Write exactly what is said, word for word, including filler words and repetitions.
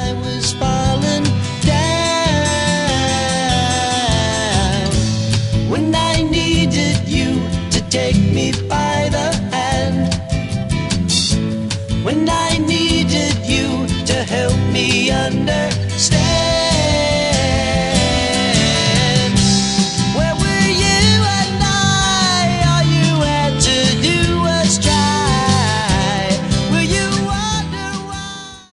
I was falling down, when I needed you to take me